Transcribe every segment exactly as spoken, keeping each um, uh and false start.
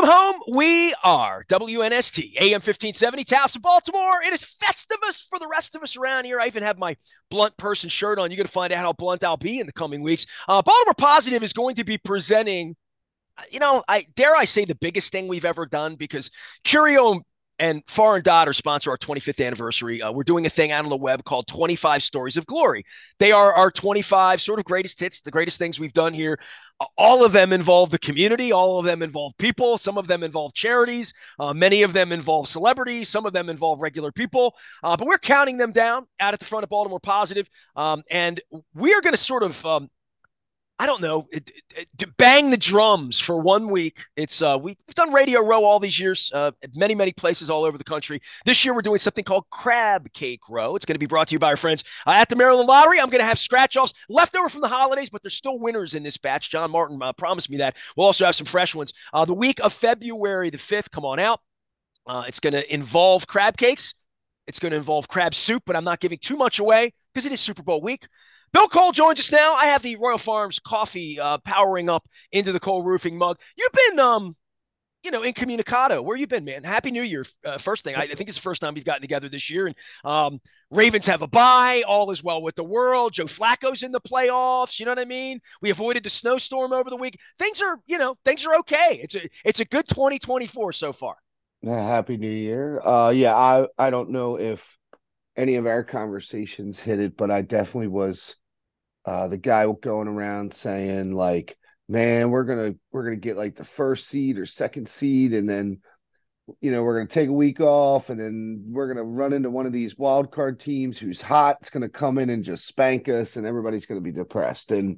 Welcome home. We are W N S T, A M fifteen seventy, Towson, Baltimore. It is Festivus for the rest of us around here. I even have my blunt person shirt on. You're going to find out how blunt I'll be in the coming weeks. Uh, Baltimore Positive is going to be presenting, you know, I dare I say the biggest thing we've ever done, because Curio and Foreign Dot are sponsor our twenty-fifth anniversary. Uh, we're doing a thing out on the web called twenty-five Stories of Glory. They are our twenty-five sort of greatest hits, the greatest things we've done here. Uh, all of them involve the community. All of them involve people. Some of them involve charities. Uh, many of them involve celebrities. Some of them involve regular people. Uh, but we're counting them down out at the front of Baltimore Positive. Um, and we are going to sort of um, I don't know, it, it, it, bang the drums for one week. It's uh, we've done Radio Row all these years, uh, at many, many places all over the country. This year we're doing something called Crab Cake Row. It's going to be brought to you by our friends uh, at the Maryland Lottery. I'm going to have scratch-offs left over from the holidays, but there's still winners in this batch. John Martin uh, promised me that. We'll also have some fresh ones. Uh, the week of February the fifth, come on out. Uh, it's going to involve crab cakes. It's going to involve crab soup, but I'm not giving too much away because it is Super Bowl week. Bill Cole joins us now. I have the Royal Farms coffee uh, powering up into the Cole Roofing mug. You've been, um, you know, incommunicado. Where you been, man? Happy New Year. Uh, first thing, I, I think it's the first time we've gotten together this year. And um, Ravens have a bye. All is well with the world. Joe Flacco's in the playoffs. You know what I mean? We avoided the snowstorm over the week. Things are, you know, things are okay. It's a, it's a good twenty twenty-four so far. Yeah, Happy New Year. Uh yeah, I I don't know if any of our conversations hit it, but I definitely was uh the guy going around saying like, man, we're gonna we're gonna get like the first seed or second seed, and then you know we're gonna take a week off, and then we're gonna run into one of these wild card teams who's hot. It's gonna come in and just spank us, and everybody's gonna be depressed. And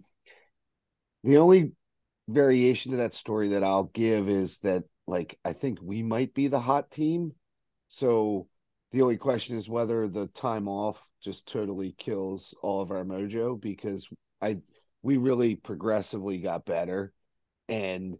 the only variation to that story that I'll give is that like I think we might be the hot team. So the only question is whether the time off just totally kills all of our mojo, because I we really progressively got better, and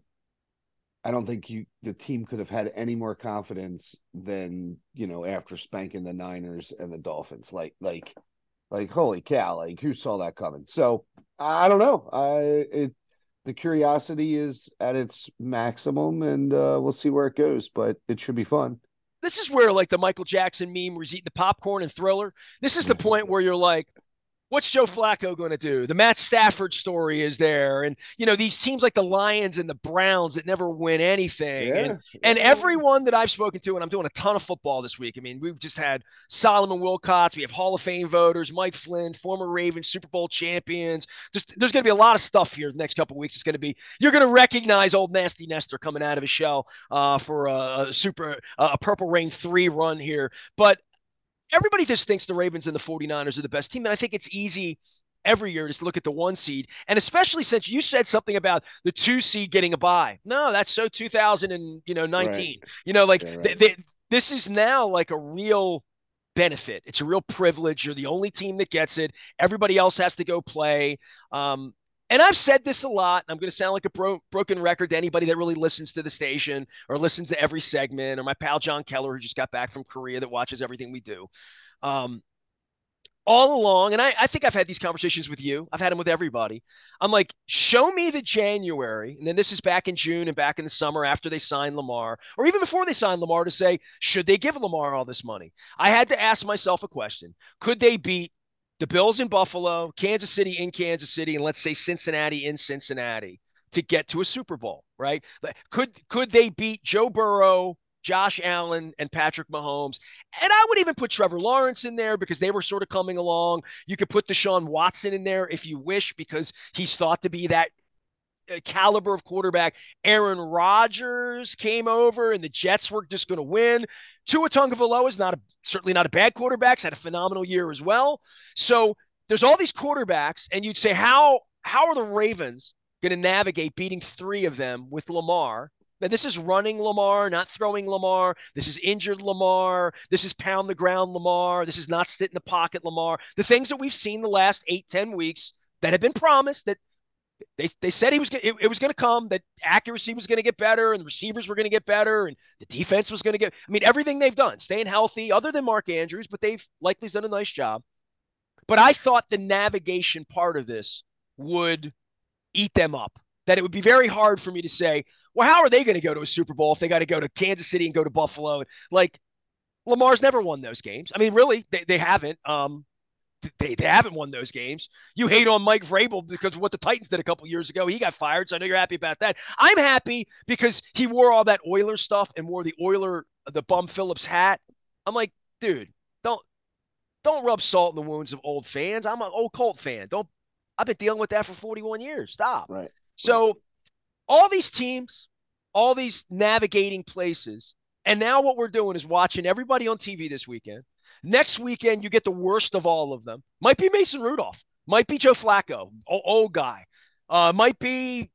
I don't think you the team could have had any more confidence than, you know, after spanking the Niners and the Dolphins. Like like like holy cow, like who saw that coming? So I don't know. I it the curiosity is at its maximum, and uh, we'll see where it goes, but it should be fun. This is where, like, the Michael Jackson meme where he's eating the popcorn and Thriller. This is the point where you're like, what's Joe Flacco going to do? The Matt Stafford story is there. And, you know, these teams like the Lions and the Browns that never win anything. And Yeah, and yeah. everyone that I've spoken to, and I'm doing a ton of football this week. I mean, we've just had Solomon Wilcots. We have Hall of Fame voters, Mike Flynn, former Ravens, Super Bowl champions. Just there's going to be a lot of stuff here the next couple of weeks. It's going to be, you're going to recognize old Nasty Nestor coming out of his shell uh, for a, a super, uh, a Purple Rain three run here. But everybody just thinks the Ravens and the 49ers are the best team. And I think it's easy every year to look at the one seed. And especially since you said something about the two seed getting a bye. No, that's so two thousand and, you know, Right. nineteen. You know, like Yeah, they, right. they, this is now like a real benefit. It's a real privilege. You're the only team that gets it. Everybody else has to go play. Um, and I've said this a lot. I'm going to sound like a bro- broken record to anybody that really listens to the station or listens to every segment, or my pal John Keller, who just got back from Korea, that watches everything we do. Um, all along, and I, I think I've had these conversations with you. I've had them with everybody. I'm like, show me the January, and then this is back in June and back in the summer after they signed Lamar, or even before they signed Lamar, to say, should they give Lamar all this money? I had to ask myself a question. Could they beat the Bills in Buffalo, Kansas City in Kansas City, and let's say Cincinnati in Cincinnati to get to a Super Bowl, right? Could could they beat Joe Burrow, Josh Allen, and Patrick Mahomes? And I would even put Trevor Lawrence in there because they were sort of coming along. You could put Deshaun Watson in there if you wish, because he's thought to be that uh, caliber of quarterback. Aaron Rodgers came over and the Jets were just going to win. Tua Tagovailoa is not a, certainly not a bad quarterback. He's had a phenomenal year as well. So there's all these quarterbacks, and you'd say, how how are the Ravens going to navigate beating three of them with Lamar? Now, this is running Lamar, not throwing Lamar. This is injured Lamar. This is pound the ground Lamar. This is not sit in the pocket Lamar. The things that we've seen the last eight, ten weeks that have been promised, that they they said he was it, it was going to come, that accuracy was going to get better and the receivers were going to get better and the defense was going to get. I mean, everything they've done, staying healthy, other than Mark Andrews, but they've likely done a nice job. But I thought the navigation part of this would eat them up. that it would be very hard for me to say, well, how are they going to go to a Super Bowl if they got to go to Kansas City and go to Buffalo? Like, Lamar's never won those games. I mean, really, they, they haven't. Um, they, they haven't won those games. You hate on Mike Vrabel because of what the Titans did a couple years ago. He got fired, so I know you're happy about that. I'm happy because he wore all that Oiler stuff and wore the Oiler, the Bum Phillips hat. I'm like, dude, don't don't rub salt in the wounds of old fans. I'm an old Colt fan. Don't. I've been dealing with that for forty-one years. Stop. Right. Right. So all these teams, all these navigating places, and now what we're doing is watching everybody on T V this weekend. Next weekend, you get the worst of all of them. Might be Mason Rudolph. Might be Joe Flacco, old, old guy. Uh, might be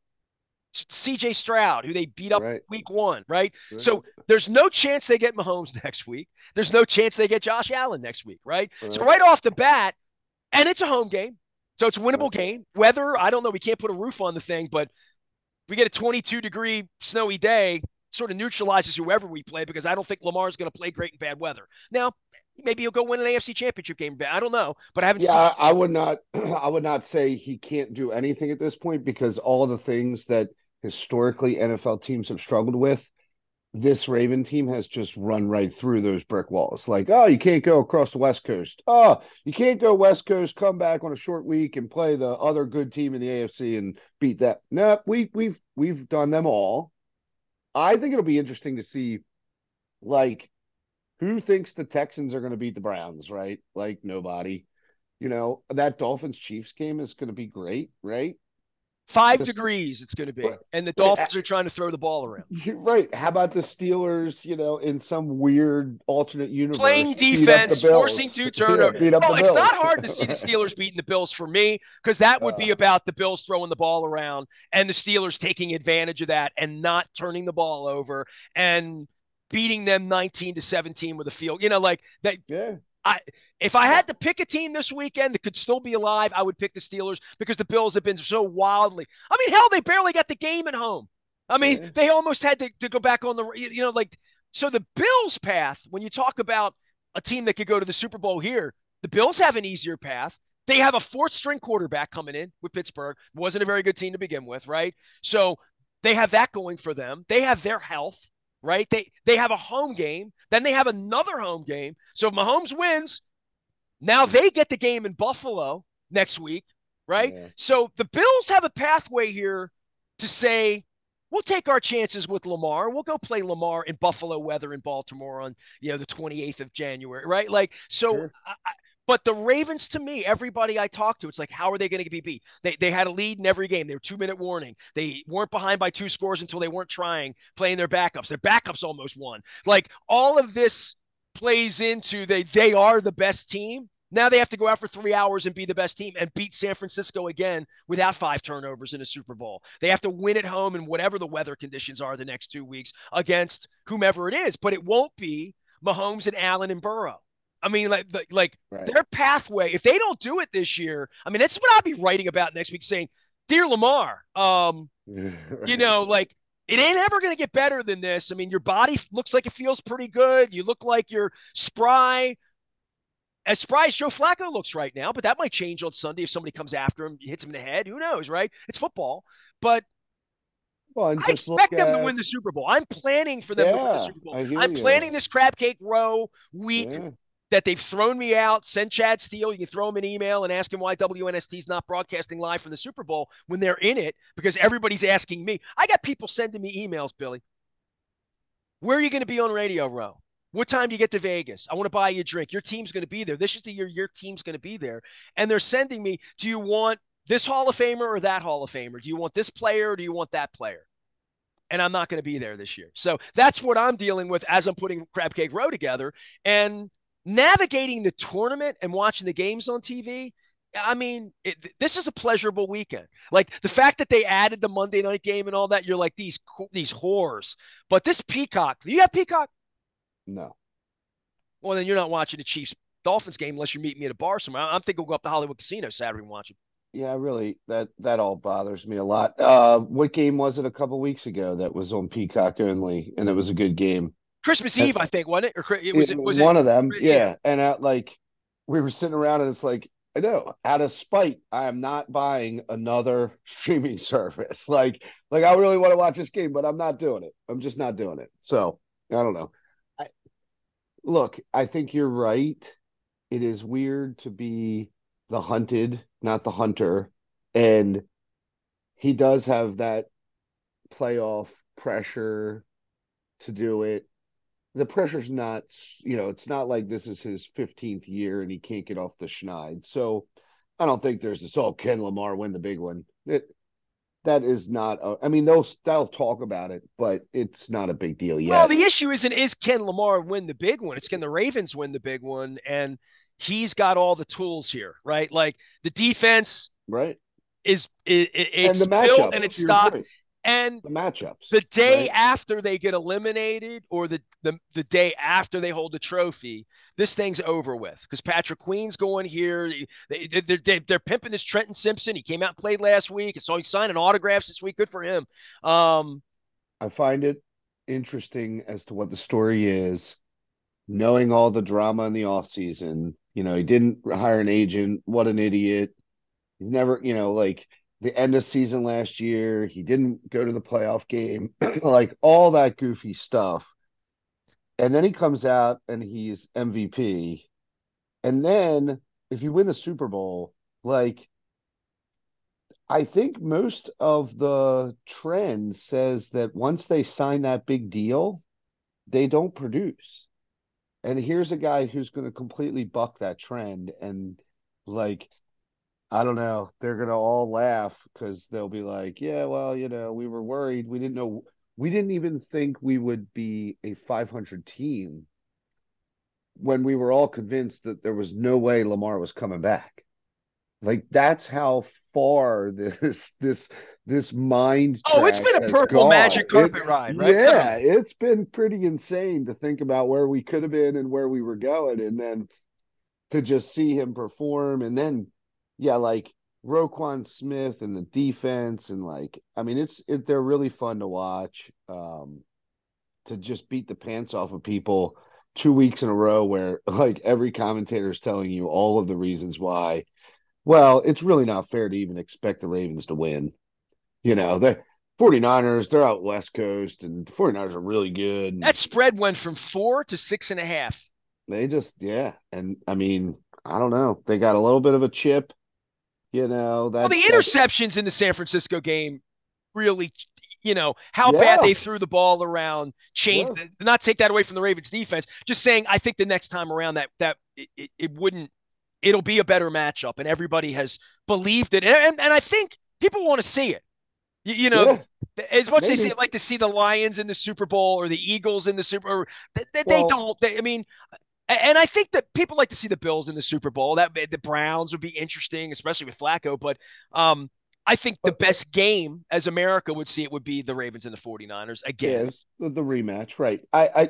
C J Stroud, who they beat up Right. week one, right? Right. So there's no chance they get Mahomes next week. There's no chance they get Josh Allen next week, right? Right. So right off the bat, and it's a home game. So it's a winnable Right. game. Weather, I don't know. We can't put a roof on the thing, but we get a twenty-two degree snowy day, sort of neutralizes whoever we play because I don't think Lamar's going to play great in bad weather. Now, maybe he'll go win an A F C championship game. I don't know, but I haven't Yeah, seen. I, I would not I would not say he can't do anything at this point because all the things that historically N F L teams have struggled with, this Raven team has just run right through those brick walls. Like, oh, you can't go across the West Coast. Oh, you can't go West Coast, come back on a short week and play the other good team in the A F C and beat that. No, we we've we've done them all. I think it'll be interesting to see, like, who thinks the Texans are going to beat the Browns, right? Like, nobody. You know, that Dolphins Chiefs game is going to be great, right? Five The, degrees it's going to be, right, and the right, Dolphins are trying to throw the ball around. right. How about the Steelers, you know, in some weird alternate universe, Playing beat up the defense, forcing Bills? two Yeah, turnovers. beat up the Well, it's not Bills. hard to see the Steelers beating the Bills for me because that would uh, be about the Bills throwing the ball around and the Steelers taking advantage of that and not turning the ball over and beating them nineteen to seventeen with a field. You know, like that. yeah. I if I had to pick a team this weekend that could still be alive, I would pick the Steelers because the Bills have been so wildly. I mean, hell, they barely got the game at home. I mean, Yeah. they almost had to, to go back on the you know like so the Bills' path. When you talk about a team that could go to the Super Bowl here, the Bills have an easier path. They have a fourth string quarterback coming in with Pittsburgh. Wasn't a very good team to begin with, right? So they have that going for them. They have their health, right? They they have a home game, then they have another home game. So if Mahomes wins, now they get the game in Buffalo next week, right? Yeah. So the Bills have a pathway here to say, we'll take our chances with Lamar. We'll go play Lamar in Buffalo weather in Baltimore on, you know, the twenty-eighth of January, right? Like, so Sure. I, but the Ravens, to me, everybody I talked to, it's like, how are they going to be beat? They, they had a lead in every game. They were two minute warning. They weren't behind by two scores until they weren't trying, playing their backups. Their backups almost won. Like all of this plays into they they are the best team. Now they have to go out for three hours and be the best team and beat San Francisco again without five turnovers in a Super Bowl. They have to win at home in whatever the weather conditions are the next two weeks against whomever it is. But it won't be Mahomes and Allen and Burrow. I mean, like, like Right. their pathway. If they don't do it this year, I mean, that's what I'll be writing about next week, saying, "Dear Lamar, um, you Right. know, like it ain't ever going to get better than this. I mean, your body looks like it feels pretty good. You look like you're spry, as spry as Joe Flacco looks right now, but that might change on Sunday if somebody comes after him, hits him in the head. Who knows, right? It's football. But Well, and I just look expect them to at win the Super Bowl. I'm planning for them to win the yeah, Super Bowl. I hear I'm you. planning this crab cake row week Yeah. that they've thrown me out. Send Chad Steele. You can throw him an email and ask him why W N S T is not broadcasting live from the Super Bowl when they're in it because everybody's asking me. I got people sending me emails, Billy. Where are you going to be on Radio Row? What time do you get to Vegas? I want to buy you a drink. Your team's going to be there. This is the year your team's going to be there. And they're sending me, do you want this Hall of Famer or that Hall of Famer? Do you want this player or do you want that player? And I'm not going to be there this year. So that's what I'm dealing with as I'm putting Crab Cake Row together. And navigating the tournament and watching the games on T V, I mean, it, this is a pleasurable weekend. Like the fact that they added the Monday night game and all that, you're like these these whores. But this Peacock, do you have Peacock? No. Well, then you're not watching the Chiefs Dolphins game unless you're meeting me at a bar somewhere. I'm thinking we'll go up to Hollywood Casino Saturday and watch it. Yeah, really, that that all bothers me a lot. Uh, what game was it a couple weeks ago that was on Peacock only, and it was a good game? Christmas And Eve, I think, wasn't it? Or it was it, it was it? one of them, Yeah. yeah. And at, like we were sitting around, and it's like I know. Out of spite, I am not buying another streaming service. Like, like I really want to watch this game, but I'm not doing it. I'm just not doing it. So I don't know. I, look, I think you're right. It is weird to be the hunted, not the hunter. And he does have that playoff pressure to do it. The pressure's not, you know, it's not like this is his fifteenth year and he can't get off the schneid. So I don't think there's this, oh, can Lamar win the big one? It, that is not, a, I mean, they'll, they'll talk about it, but it's not a big deal Well, yet. the issue isn't is can Lamar win the big one? It's can the Ravens win the big one? And he's got all the tools here, right? Like the defense Right. is it, And the it's built and matchups, it's to your stocked. point, And the matchups, the day right? after they get eliminated or the, the, the day after they hold the trophy, this thing's over with because Patrick Queen's going here. They, they, they're, they're pimping this Trenton Simpson. He came out and played last week. So he's signing autographs this week. Good for him. Um, I find it interesting as to what the story is, knowing all the drama in the offseason. You know, he didn't hire an agent. What an idiot. He never, you know, like the end of season last year, he didn't go to the playoff game, like all that goofy stuff. And then he comes out and he's M V P. And then if you win the Super Bowl, like I think most of the trend says that once they sign that big deal, they don't produce. And here's a guy who's going to completely buck that trend. And like, I don't know, they're going to all laugh because they'll be like, yeah, well, you know, we were worried. We didn't know, we didn't even think we would be a five hundred team when we were all convinced that there was no way Lamar was coming back. Like, that's how far this, this, this mind oh, it's track been a has purple gone. magic It, carpet ride, right? No. yeah, it's been pretty insane to think about where we could have been and where we were going. And then to just see him perform. And then, yeah, like Roquan Smith and the defense. And like, I mean, it's, it, they're really fun to watch. Um, to just beat the pants off of people two weeks in a row where like every commentator is telling you all of the reasons why. Well, it's really not fair to even expect the Ravens to win. You know, the 49ers, they're out West Coast and the 49ers are really good. That And spread went from four to six and a half. they just, yeah. And I mean, I don't know. They got a little bit of a chip, you know, Well, that, the that, interceptions in the San Francisco game really, you know, how bad yeah, they threw the ball around, changed, yeah. not take that away from the Ravens defense. Just saying, I think the next time around that, that it, it, it wouldn't, it'll be a better matchup. And everybody has believed it. And, and, and I think people want to see it. You, you know, Yeah, as much as they say maybe. like to see the Lions in the Super Bowl or the Eagles in the Super Bowl, they, they Well, don't. They, I mean, and I think that people like to see the Bills in the Super Bowl. That the Browns would be interesting, especially with Flacco. But um, I think the but best game, as America would see it, would be the Ravens and the 49ers again. yeah, it's the, the rematch, right. I, I,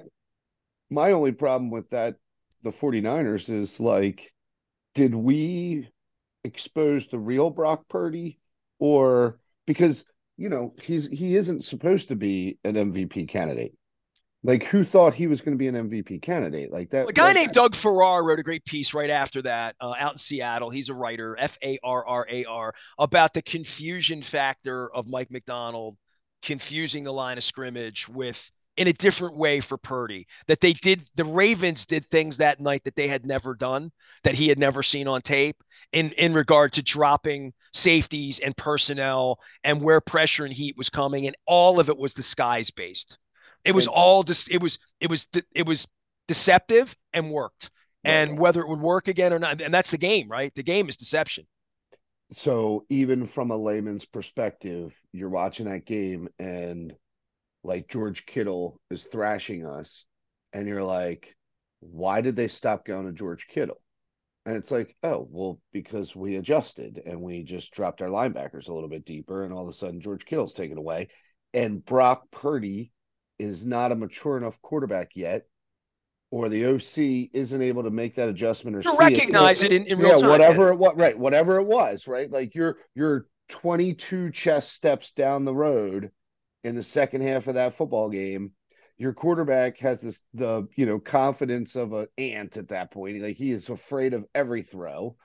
my only problem with that, the 49ers is like, did we expose the real Brock Purdy, or because you know he's he isn't supposed to be an M V P candidate. Like who thought he was going to be an M V P candidate? Like that A guy that named Doug Farrar wrote a great piece right after that uh, out in Seattle. He's a writer, F A R R A R, about the confusion factor of Mike McDonald confusing the line of scrimmage with in a different way for Purdy. That they did, the Ravens did things that night that they had never done, that he had never seen on tape in, in regard to dropping safeties and personnel and where pressure and heat was coming. And all of it was disguise based. It was and all just, it was, it was, it was deceptive and worked. right. And whether it would work again or not, and that's the game, right? The game is deception. So even from a layman's perspective, you're watching that game and like George Kittle is thrashing us, and you're like, why did they stop going to George Kittle? And it's like, oh, well, because we adjusted and we just dropped our linebackers a little bit deeper, and all of a sudden George Kittle's taken away. And Brock Purdy is not a mature enough quarterback yet, or the O C isn't able to make that adjustment or To see it. recognize it in, in real Yeah, time. Yeah. whatever it was, right, whatever it was, right? Like you're you're twenty-two chess steps down the road in the second half of that football game. Your quarterback has this the you know confidence of an ant at that point. Like he is afraid of every throw.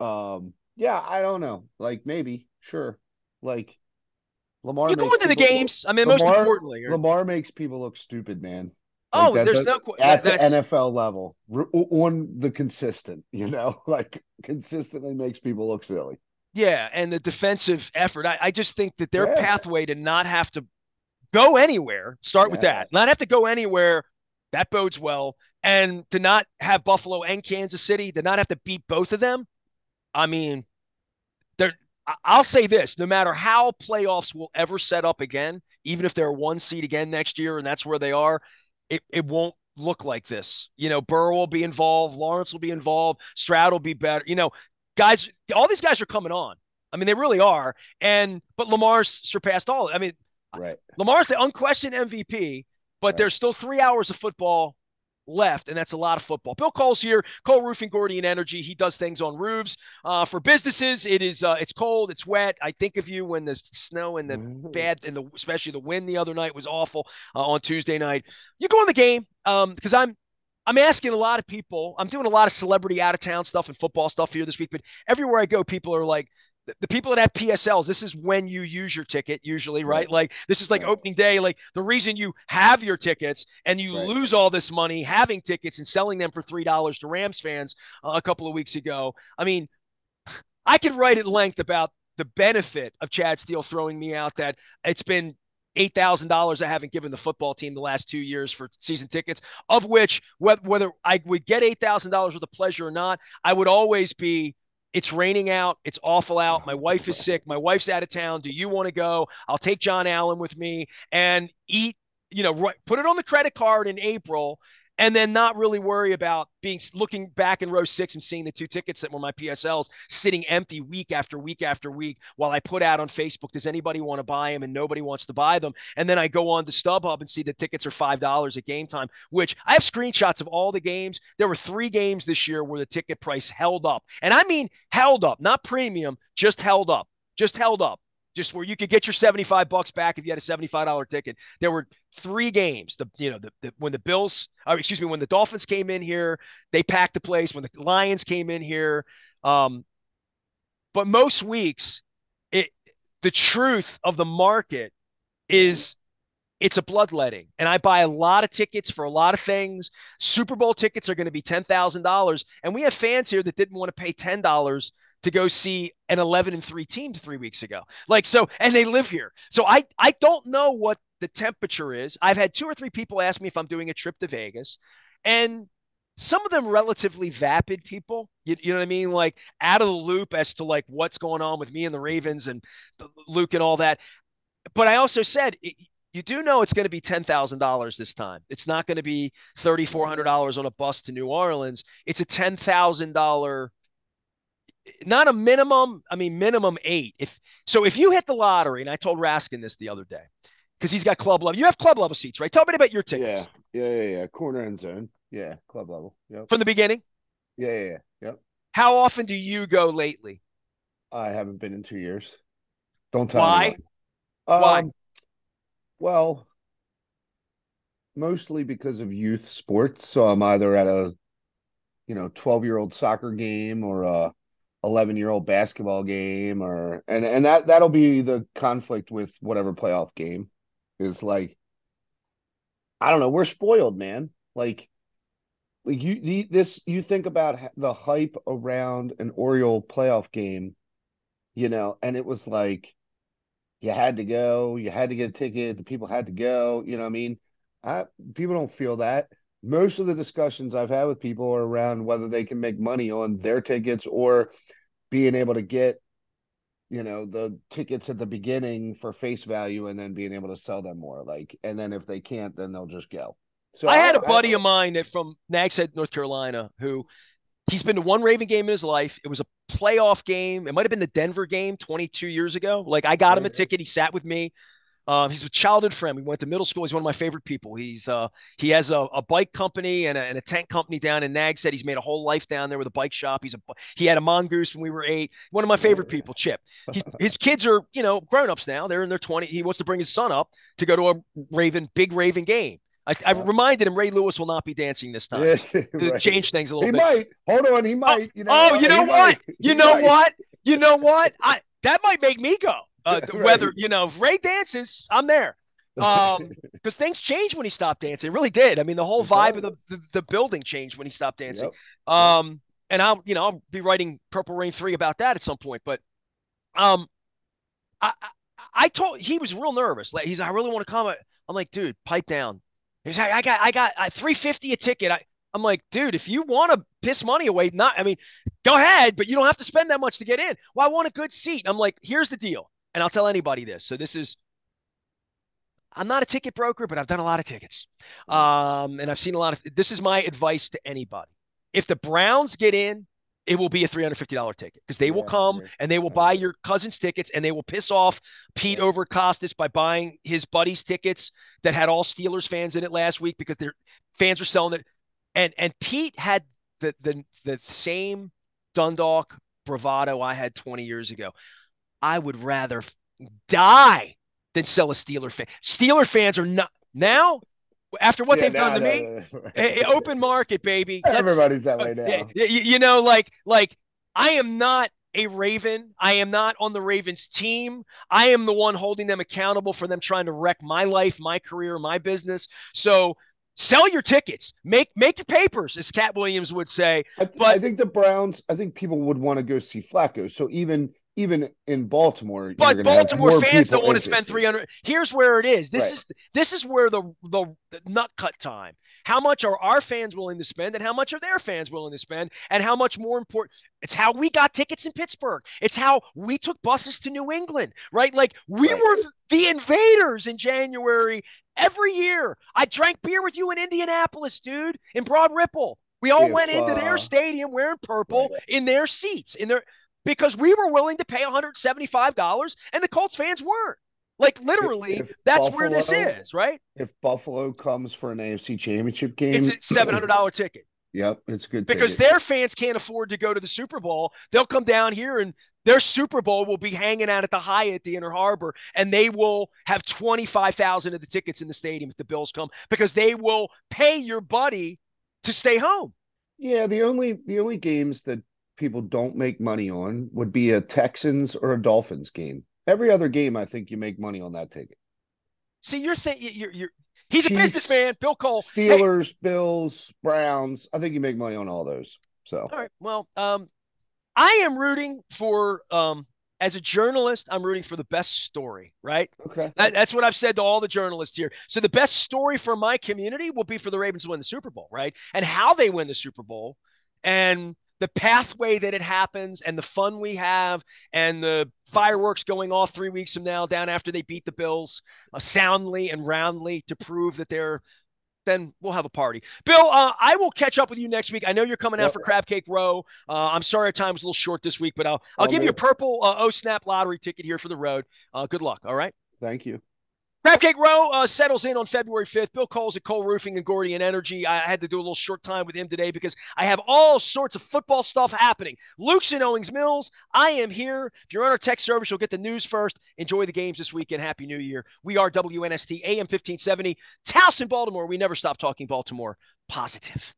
Um, yeah, I don't know. Like maybe, sure. Like Lamar You go makes into the people games. I mean, most Lamar importantly, or, Lamar makes people look stupid, man. Like oh, that, there's that no that at the that's N F L level, r- on the consistent, you know, like consistently makes people look silly. yeah, and the defensive effort. I, I just think that their Yeah, pathway to not have to go anywhere, start with yeah. that, not have to go anywhere, that bodes well, and to not have Buffalo and Kansas City, to not have to beat both of them. I mean, they're. I'll say this: no matter how playoffs will ever set up again, even if they're one seed again next year and that's where they are, it, it won't look like this. You know, Burrow will be involved, Lawrence will be involved, Stroud will be better. You know, guys, all these guys are coming on. I mean, they really are. And but Lamar's surpassed all. I mean, Right, Lamar's the unquestioned M V P, but right. there's still three hours of football left, and that's a lot of football. Bill Cole's here. Cole Roofing, Gordian Energy. He does things on roofs. Uh, for businesses, it is uh, it's cold, it's wet. I think of you when the snow and the bad and the especially the wind the other night was awful uh, on Tuesday night. You go in the game um, because I'm I'm asking a lot of people. I'm doing a lot of celebrity out of town stuff and football stuff here this week, but everywhere I go, people are like, the, the people that have P S Ls, this is when you use your ticket usually, right? Right, Like this is like right, opening day. Like the reason you have your tickets and you right. lose all this money having tickets and selling them for three dollars to Rams fans uh, a couple of weeks ago. I mean, I could write at length about the benefit of Chad Steele throwing me out that it's been eight thousand dollars I haven't given the football team the last two years for season tickets, of which whether I would get eight thousand dollars with a pleasure or not, I would always be, it's raining out. It's awful out. My wife is sick. My wife's out of town. Do you want to go? I'll take John Allen with me and eat, you know, right, put it on the credit card in April and then not really worry about being looking back in row six and seeing the two tickets that were my P S Ls sitting empty week after week after week while I put out on Facebook, does anybody want to buy them? And nobody wants to buy them. And then I go on to StubHub and see the tickets are five dollars at game time, which I have screenshots of all the games. There were three games this year where the ticket price held up. And I mean held up, not premium, just held up, just held up just where you could get your seventy-five bucks back if you had a seventy-five dollars ticket. There were three games. The you know the, the when the Bills, or excuse me, when the Dolphins came in here, they packed the place. When the Lions came in here, um, but most weeks, it the truth of the market is it's a bloodletting. And I buy a lot of tickets for a lot of things. Super Bowl tickets are going to be ten thousand dollars. And we have fans here that didn't want to pay ten dollars to go see an eleven and three team three weeks ago. Like, so, and they live here. So I, I don't know what the temperature is. I've had two or three people ask me if I'm doing a trip to Vegas. And some of them relatively vapid people, you, you know what I mean? Like out of the loop as to like what's going on with me and the Ravens and Luke and all that. But I also said, you do know it's going to be ten thousand dollars this time. It's not going to be three thousand four hundred dollars on a bus to New Orleans. It's a ten thousand dollars, not a minimum. I mean, minimum eight. If so, if you hit the lottery, and I told Raskin this the other day because he's got club level. You have club level seats, right? Tell me about your Yeah, tickets yeah, yeah, yeah. Corner end zone. Yeah, club level. Yep. from the beginning. Yeah, yeah, yeah. Yep. How often do you go lately? I haven't been in two years. Don't tell Why? anyone. Why? Um, well, mostly because of youth sports. So I'm either at a, you know, twelve year old soccer game or a eleven year old basketball game or and and that that'll be the conflict with whatever playoff game is like I don't know, we're spoiled, man. Like like you the, this you think about the hype around an Oriole playoff game, you know, and it was like you had to go, you had to get a ticket, the people had to go, you know what I mean? I, people don't feel that. Most of the discussions I've had with people are around whether they can make money on their tickets or being able to get, you know, the tickets at the beginning for face value and then being able to sell them more. Like, and then if they can't, then they'll just go. So I I had a don't, I, buddy of mine that from Nags Head, North Carolina, who he's been to one Raven game in his life. It was a playoff game. It might have been the Denver game twenty-two years ago. Like I got him a right, ticket. He sat with me. Um, he's a childhood friend. We went to middle school. He's one of my favorite people. He's uh, he has a, a bike company and a, and a tent company down in Nags Head. He's made a whole life down there with a bike shop. He's a he had a mongoose when we were eight. One of my favorite right, people, Chip. He, his kids are you know grown ups now. They're in their twenty. He wants to bring his son up to go to a Raven big Raven game. I, I Yeah. reminded him Ray Lewis will not be dancing this time. Yeah, To right. change things a little He bit. might. Hold on, he Oh, might. You oh, know, you uh, know he what? might. You He know might. what? You know what? I that might make me go. Uh, whether Right. you know if Ray dances, I'm there. Um, because things changed when he stopped dancing. It really did. I mean, the whole It vibe of the, does. the the building changed when he stopped dancing. Yep. Yep. Um, and I'll you know I'll be writing Purple Rain three about that at some point. But um, I, I I told he was real nervous. Like he's I really want to come. I'm like, dude, pipe down. He's like, I got I got I, three fifty a ticket. I I'm like, dude, if you want to piss money away, not I mean, go ahead, but you don't have to spend that much to get in. Well, I want a good seat. I'm like, here's the deal, and I'll tell anybody this. So this is I'm not a ticket broker, but I've done a lot of tickets. Right. Um, and I've seen a lot of this is my advice to anybody. If the Browns get in, it will be a three hundred fifty dollars ticket because they will Yeah, I come agree. and they will I buy agree. your cousin's tickets and they will piss off Pete Yep. over Costas by buying his buddy's tickets that had all Steelers fans in it last week because their fans are selling it. And and Pete had the the the same Dundalk bravado I had twenty years ago. I would rather die than sell a Steeler fan. Steeler fans are not now after what Yeah, they've done no, to no, me. no, no. eh, eh, Open market, baby. Let's, Everybody's that uh, way you, now. you know, like like I am not a Raven. I am not on the Ravens team. I am the one holding them accountable for them trying to wreck my life, my career, my business. So sell your tickets, make make your papers, as Cat Williams would say. I, th- I But think the Browns, I think people would want to go see Flacco. So even even in Baltimore, you're But going to have Baltimore more fans people don't want to spend interested. three hundred. Here's where it is. This Right. is this is where the, the the nut cut time. How much are our fans willing to spend, and how much are their fans willing to spend, and how much more important? It's how we got tickets in Pittsburgh. It's how we took buses to New England, right? Like we Right. were the invaders in January every year. I drank beer with you in Indianapolis, dude, in Broad Ripple. We all went If into their uh stadium wearing purple right. in their seats, in their because we were willing to pay one hundred seventy-five dollars and the Colts fans weren't. Like If, literally, if that's where this Buffalo is, right? if Buffalo comes for an A F C Championship It's game, a seven hundred dollars ticket yep, it's a good because ticket. their fans can't afford to go to the Super Bowl. They'll come down here and their Super Bowl will be hanging out at the Hyatt at the Inner Harbor, and they will have twenty-five thousand of the tickets in the stadium if the Bills come because they will pay your buddy to stay home. Yeah, the only the only games that people don't make money on would be a Texans or a Dolphins game. Every other game, I think you make money on that ticket. See, you're thinking you're, you're he's a Chiefs, businessman, Bill Cole. Hey, Steelers, Bills, Browns. I think you make money on all those. So all right, well, um, I am rooting for um as a journalist, I'm rooting for the best story, right? okay, That, that's what I've said to all the journalists here. So the best story for my community will be for the Ravens to win the Super Bowl, right? And how they win the Super Bowl and the pathway that it happens and the fun we have and the fireworks going off three weeks from now down after they beat the Bills uh, soundly and roundly to prove that they're then we'll have a party. Bill, uh, I will catch up with you next week. I know you're coming out yep, for Crab Cake Row. Uh, I'm sorry our time was a little short this week, but I'll I'll all give you a good. purple uh, O Snap lottery ticket here for the road. Uh, good luck. All right. Thank you. Crab Cake Row uh, settles in on February fifth. Bill Cole's at Cole Roofing and Gordian Energy. I had to do a little short time with him today because I have all sorts of football stuff happening. Luke's in Owings Mills. I am here. If you're on our tech service, you'll get the news first. Enjoy the games this weekend. Happy New Year. We are W N S T A M fifteen seventy. Towson, Baltimore. We never stop talking Baltimore. Positive.